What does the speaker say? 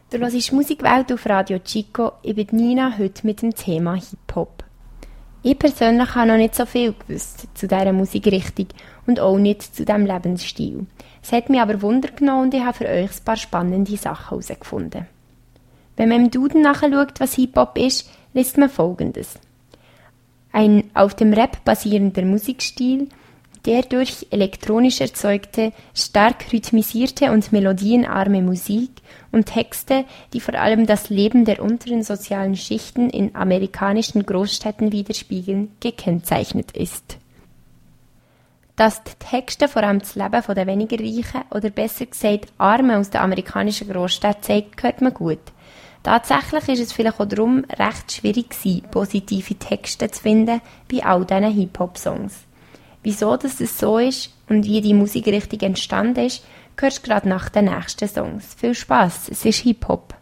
Du hörst Musikwelt auf Radio Chico. Ich bin Nina, heute mit dem Thema Hip-Hop. Ich persönlich habe noch nicht so viel gewusst zu dieser Musikrichtung und auch nicht zu diesem Lebensstil. Es hat mich aber Wunder genommen und ich habe für euch ein paar spannende Sachen herausgefunden. Wenn man im Duden nachschaut, was Hip-Hop ist, liest man Folgendes. Ein auf dem Rap basierender Musikstil, der durch elektronisch erzeugte, stark rhythmisierte und melodienarme Musik und Texte, die vor allem das Leben der unteren sozialen Schichten in amerikanischen Großstädten widerspiegeln, gekennzeichnet ist. Dass die Texte vor allem das Leben der weniger Reichen oder besser gesagt Armen aus den amerikanischen Großstädten zeigt, hört man gut. Tatsächlich ist es vielleicht auch darum recht schwierig gewesen, positive Texte zu finden bei all diesen Hip-Hop-Songs. Wieso das so ist und wie die Musikrichtung entstanden ist, hörst du gerade nach den nächsten Songs. Viel Spass, es ist Hip-Hop.